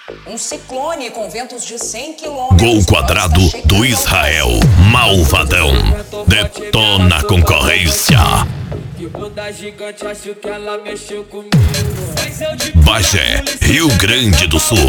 Um ciclone com ventos de 100 quilômetros. Gol quadrado do Israel. Malvadão. Detona a concorrência. Bagé, Rio Grande do Sul.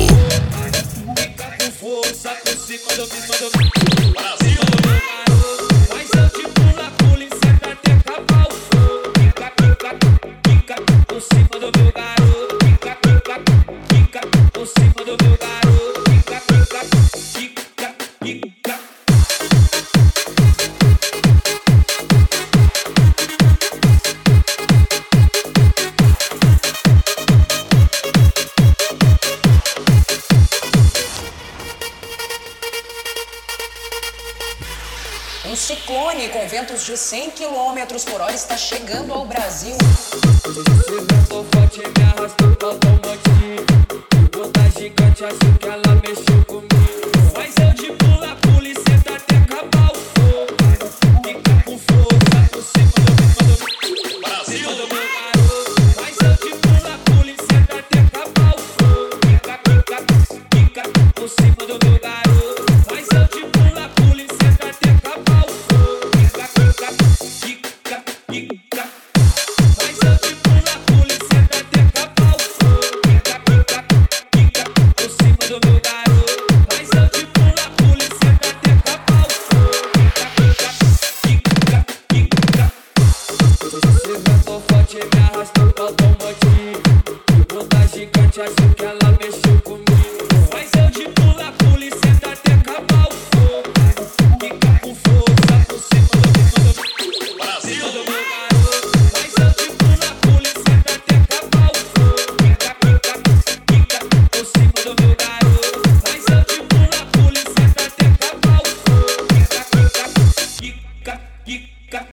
Um ciclone com ventos de 100 quilômetros por hora está chegando ao Brasil. Esse vento forte me arrastou pra automotivo. Puta gigante, acho que ela mexeu comigo. Mas eu de pula, e senta até acabar o fogo. Fica com força por cima do Brasil. Mas eu de pula, e senta até acabar o fogo. Fica por cima do meu garoto. Mas eu de pula, e senta até acabar o fogo. Fica. Mas eu de pula, e senta até acabar o fogo. Fica por cima do meu garoto. Mas eu de pula, e senta até acabar o fogo. Esse vento forte me arrastou pra automotivo. Puta gigante, acho que ela mexeu comigo.